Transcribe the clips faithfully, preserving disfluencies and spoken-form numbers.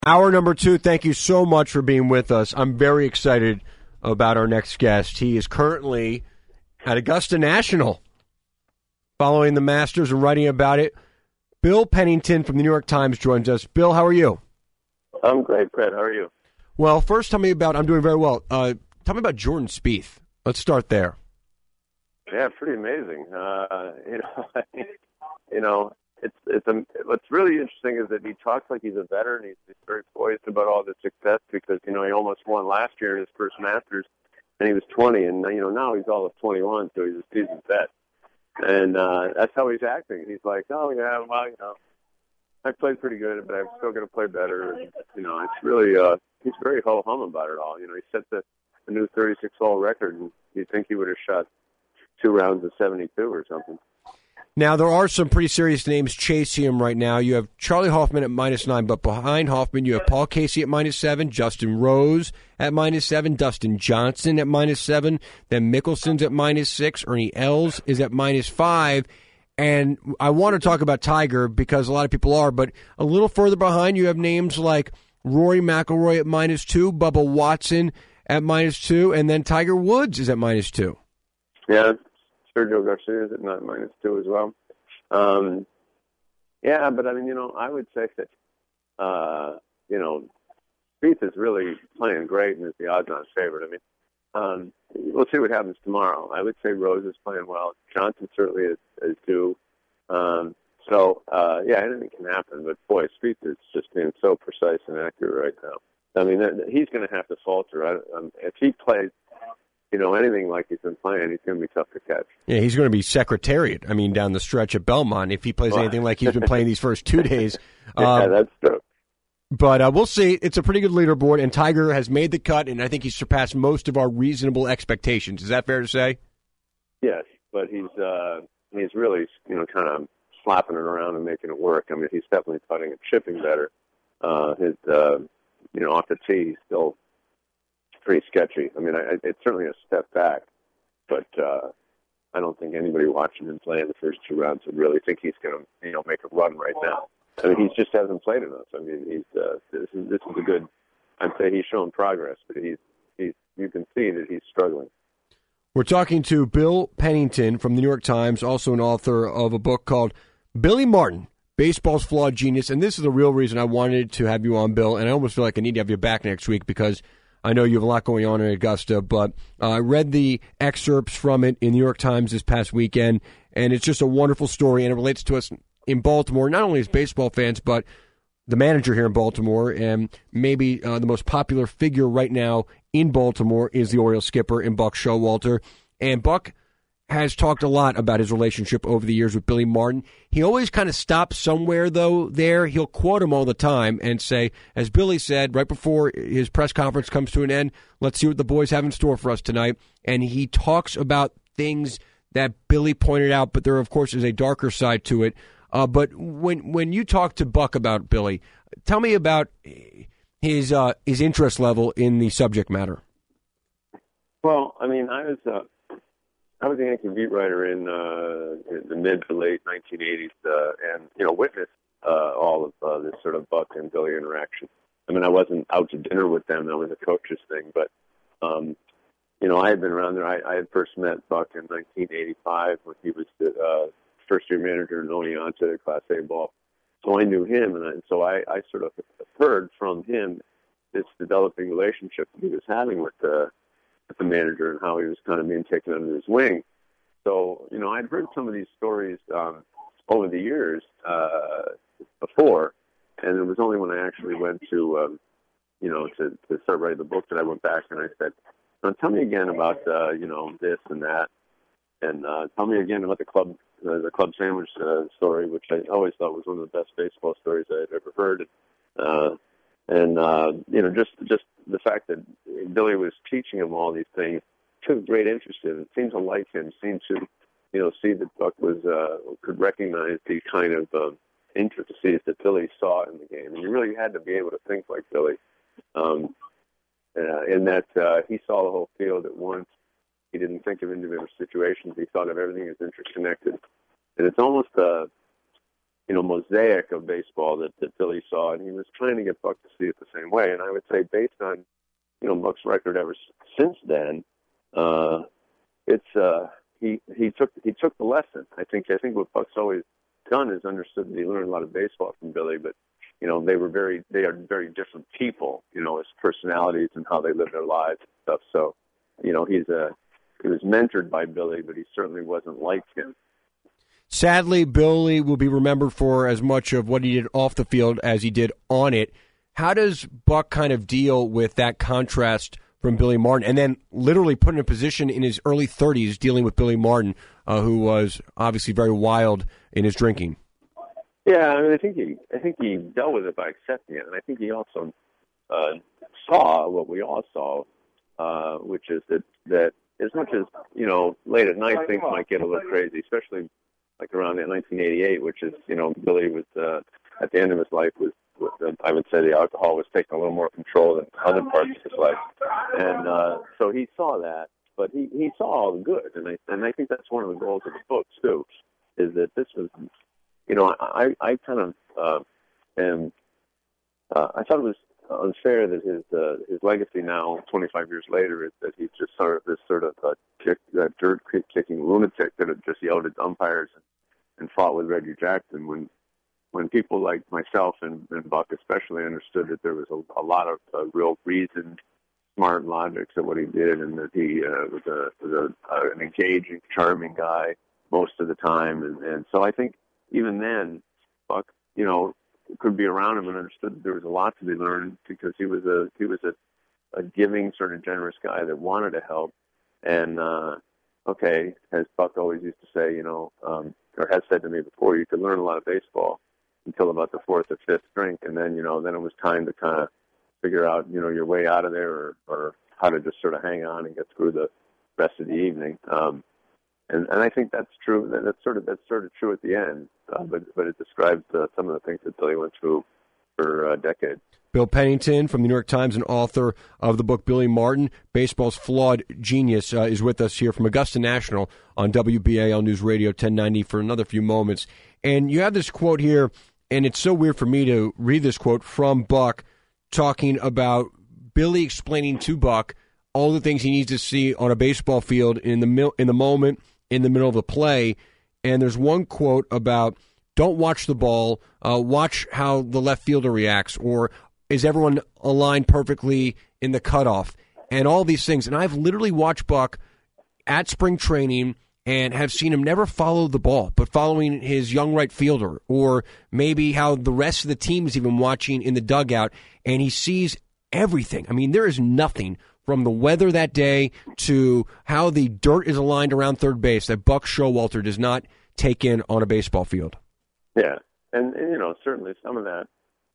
Hour number two, thank you so much for being with us. I'm very excited about our next guest. He is currently at Augusta National, following the Masters and writing about it. Bill Pennington from the New York Times joins us. Bill, how are you? I'm great, Brett. How are you? Well, first tell me about, I'm doing very well. Uh, tell me about Jordan Spieth. Let's start there. Yeah, pretty amazing. Uh, you know, you know, it's it's a, what's really interesting is that he talks like he's a veteran. He's, he's very poised about all the success because you know he almost won last year in his first Masters, and he was twenty, and you know now he's all of twenty-one, so he's a seasoned vet, and uh, that's how he's acting. He's like, oh yeah, well you know, I played pretty good, but I'm still going to play better. And, you know, it's really uh, he's very ho hum about it all. You know, he set the, the new thirty-six hole record, and you'd think he would have shot two rounds of seventy-two or something. Now, there are some pretty serious names chasing him right now. You have Charlie Hoffman at minus nine, but behind Hoffman, you have Paul Casey at minus seven, Justin Rose at minus seven, Dustin Johnson at minus seven, then Mickelson's at minus six, Ernie Els is at minus five. And I want to talk about Tiger because a lot of people are, but a little further behind, you have names like Rory McIlroy at minus two, Bubba Watson at minus two, and then Tiger Woods is at minus two. Yeah. Sergio Garcia is at nine minus two as well. Um, yeah, but I mean, you know, I would say that, uh, you know, Spieth is really playing great and is the odds-on favorite. I mean, um, we'll see what happens tomorrow. I would say Rose is playing well. Johnson certainly is, is due. Um, so, uh, yeah, anything can happen. But, boy, Spieth is just being so precise and accurate right now. I mean, he's going to have to falter. I, um, if he plays, you know, anything like he's been playing, he's going to be tough to catch. Yeah, he's going to be Secretariat, I mean, down the stretch at Belmont, if he plays anything like he's been playing these first two days. yeah, um, that's true. But uh, we'll see. It's a pretty good leaderboard, and Tiger has made the cut, and I think he's surpassed most of our reasonable expectations. Is that fair to say? Yes, but he's uh, he's really, you know, kind of slapping it around and making it work. I mean, he's definitely putting and chipping better. Uh, his, uh, you know, off the tee, he's still pretty sketchy. I mean, I, it's certainly a step back, but uh, I don't think anybody watching him play in the first two rounds would really think he's going to, you know, make a run right now. I mean, he just hasn't played enough. I mean, he's uh, this is this is a good. I'd say he's shown progress, but he's he's you can see that he's struggling. We're talking to Bill Pennington from the New York Times, also an author of a book called Billy Martin, Baseball's Flawed Genius, and this is the real reason I wanted to have you on, Bill. And I almost feel like I need to have you back next week because I know you have a lot going on in Augusta, but uh, I read the excerpts from it in the New York Times this past weekend, and it's just a wonderful story, and it relates to us in Baltimore, not only as baseball fans, but the manager here in Baltimore, and maybe uh, the most popular figure right now in Baltimore is the Orioles skipper in Buck Showalter. And Buck has talked a lot about his relationship over the years with Billy Martin. He always kind of stops somewhere, though, there. He'll quote him all the time and say, as Billy said right before his press conference comes to an end, let's see what the boys have in store for us tonight. And he talks about things that Billy pointed out, but there, of course, is a darker side to it. Uh, but when when you talk to Buck about Billy, tell me about his uh, his interest level in the subject matter. Well, I mean, I was uh, I was a Yankee beat writer in, uh, in the mid to late nineteen eighties, uh, and you know, witnessed uh, all of uh, this sort of Buck and Billy interaction. I mean, I wasn't out to dinner with them; that was a coach's thing. But um, you know, I had been around there. I, I had first met Buck in nineteen eighty-five when he was the uh, first-year manager in Oneonta Class A ball. So I knew him, and, I, and so I, I sort of heard from him this developing relationship that he was having with the with the manager and how he was kind of being taken under his wing. So, you know, I'd heard some of these stories um, over the years uh, before, and it was only when I actually went to, um, you know, to, to start writing the book that I went back and I said, now tell me again about, uh, you know, this and that, and uh, tell me again about the club, uh, the club sandwich uh, story, which I always thought was one of the best baseball stories I had ever heard. Uh, and, uh, you know, just just the fact that Billy was teaching him all these things, took great interest in it. Seemed to like him, seemed to, you know, see that Buck was, uh, could recognize the kind of uh, intricacies that Billy saw in the game. And you really had to be able to think like Billy, um, uh, in that uh, he saw the whole field at once. He didn't think of individual situations. He thought of everything as interconnected. And it's almost, uh, you know, mosaic of baseball that, that Billy saw, and he was trying to get Buck to see it the same way. And I would say, based on, you know, Buck's record ever since then, uh, it's uh, he he took he took the lesson. I think I think what Buck's always done is understood that he learned a lot of baseball from Billy, but you know, they were very they are very different people, you know, as personalities and how they live their lives and stuff. So, you know, he's a he was mentored by Billy, but he certainly wasn't like him. Sadly, Billy will be remembered for as much of what he did off the field as he did on it. How does Buck kind of deal with that contrast from Billy Martin, and then literally put in a position in his early thirties dealing with Billy Martin, uh, who was obviously very wild in his drinking? Yeah, I mean, I think he, I think he dealt with it by accepting it, and I think he also uh, saw what we all saw, uh, which is that that as much as, you know, late at night things might get a little crazy, especially like around nineteen eighty-eight, which is, you know, Billy was uh, at the end of his life was, was uh, I would say the alcohol was taking a little more control than other parts of his life, and uh, so he saw that, but he, he saw all the good, and I and I think that's one of the goals of the book too, is that this was, you know, I I kind of uh, am uh, I thought it was unfair that his uh, his legacy now, twenty-five years later, is that he's just sort of this sort of uh, kick, uh, dirt kicking lunatic that had just yelled at umpires and, and fought with Reggie Jackson. When when people like myself and, and Buck especially understood that there was a, a lot of uh, real reasoned, smart logic to what he did, and that he uh, was a was a, uh, an engaging, charming guy most of the time, and, and so I think even then, Buck, you know, could be around him and understood that there was a lot to be learned, because he was a he was a, a giving, sort of generous guy that wanted to help. And uh, okay, as Buck always used to say, you know, um, or has said to me before, you could learn a lot of baseball until about the fourth or fifth drink, and then you know, then it was time to kind of figure out, you know, your way out of there, or, or how to just sort of hang on and get through the rest of the evening. Um, And, and I think that's true. That's sort of that's sort of true at the end, uh, but but it describes uh, some of the things that Billy went through for uh, decades. Bill Pennington from the New York Times and author of the book Billy Martin, Baseball's Flawed Genius, uh, is with us here from Augusta National on W B A L News Radio ten ninety for another few moments. And you have this quote here, and it's so weird for me to read this quote from Buck, talking about Billy explaining to Buck all the things he needs to see on a baseball field in the mil- in the moment, in the middle of the play. And there's one quote about, don't watch the ball, uh, watch how the left fielder reacts, or is everyone aligned perfectly in the cutoff, and all these things. And I've literally watched Buck at spring training and have seen him never follow the ball, but following his young right fielder, or maybe how the rest of the team is even watching in the dugout, and he sees everything. I mean, there is nothing from the weather that day to how the dirt is aligned around third base that Buck Showalter does not take in on a baseball field. Yeah, and, and you know, certainly some of that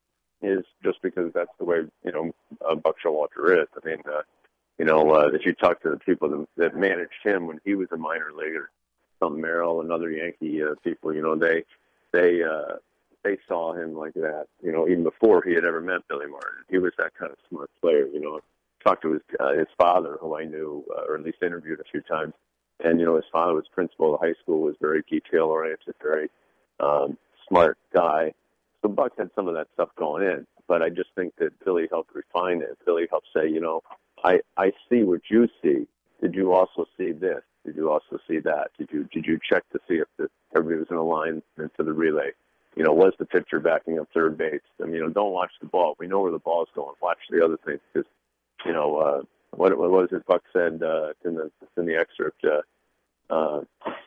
is just because that's the way, you know, uh, Buck Showalter is. I mean, uh, you know, uh, if you talk to the people that, that managed him when he was a minor leaguer, Thumb Merrill and other Yankee uh, people, you know, they they uh, they saw him like that, you know, even before he had ever met Billy Martin. He was that kind of smart player, you know. Talked to his uh, his father, who I knew, uh, or at least interviewed a few times, and you know, his father was principal of the high school, was very detail oriented, very um, smart guy. So Buck had some of that stuff going in, but I just think that Billy helped refine it. Billy helped say, you know, I I see what you see. Did you also see this? Did you also see that? Did you did you check to see if the, everybody was in a line into the relay? You know, was the pitcher backing up third base? I mean, you know, don't watch the ball. We know where the ball's going. Watch the other things, because you know, uh, what, what was it Buck said uh, in the in the excerpt? Uh, uh,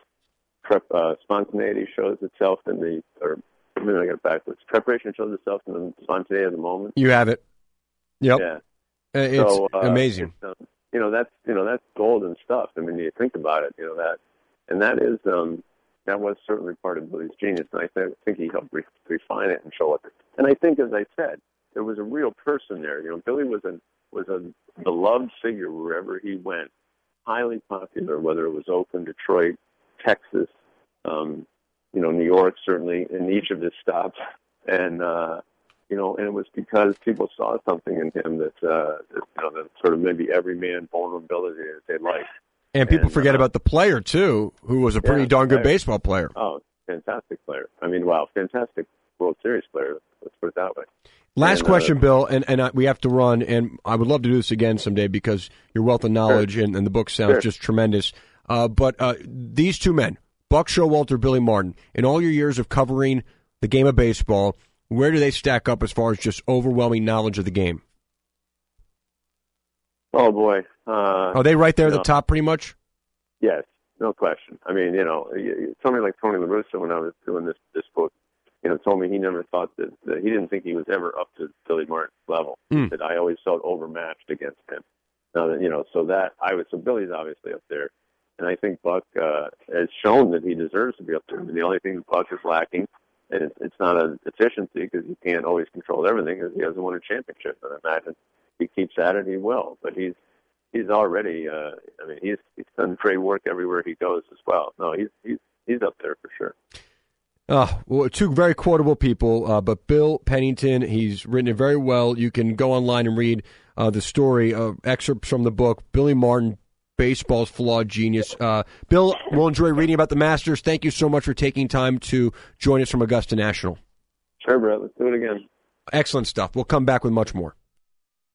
prep, uh, spontaneity shows itself in the, or maybe I got it backwards. Preparation shows itself in the spontaneity of the moment. You have it. Yep. Yeah. It's so, uh, amazing. It's, um, you know, that's you know that's golden stuff. I mean, you think about it. You know that, and that is um, that was certainly part of Billy's genius, and I th- think he helped re- refine it and show it. And I think, as I said, there was a real person there. You know, Billy was an was a beloved figure wherever he went, highly popular, whether it was Oakland, Detroit, Texas, um, you know, New York, certainly, in each of his stops. And, uh, you know, and it was because people saw something in him that, uh, that you know, that sort of maybe everyman vulnerability that they liked. And people and, forget uh, about the player, too, who was a pretty yeah, darn good player. baseball player. Oh, fantastic player. I mean, wow, fantastic World Series player. Let's put it that way. Last and, question, uh, Bill, and, and I, we have to run, and I would love to do this again someday because your wealth of knowledge sure. and, and the book sounds sure. just tremendous. Uh, but uh, these two men, Buck Showalter, Billy Martin, in all your years of covering the game of baseball, where do they stack up as far as just overwhelming knowledge of the game? Oh, boy. Uh, Are they right there at you the know, top pretty much? Yes, no question. I mean, you know, somebody like Tony La Russa, when I was doing this, this book, you know, told me he never thought that, that he didn't think he was ever up to Billy Martin's level. Mm. That I always felt overmatched against him. Now that, you know, so that I was, so Billy's obviously up there. And I think Buck uh, has shown that he deserves to be up there. I mean, the only thing Buck is lacking, and it's, it's not an efficiency because he can't always control everything, is he hasn't won a championship. And I imagine he keeps at it, he will. But he's he's already, uh, I mean, he's he's done great work everywhere he goes as well. No, he's he's he's up there for sure. Uh, well, two very quotable people, uh, but Bill Pennington, he's written it very well. You can go online and read uh, the story, uh, excerpts from the book, Billy Martin, Baseball's Flawed Genius. Uh, Bill, we'll enjoy reading about the Masters. Thank you so much for taking time to join us from Augusta National. Sure, Brett. Let's do it again. Excellent stuff. We'll come back with much more.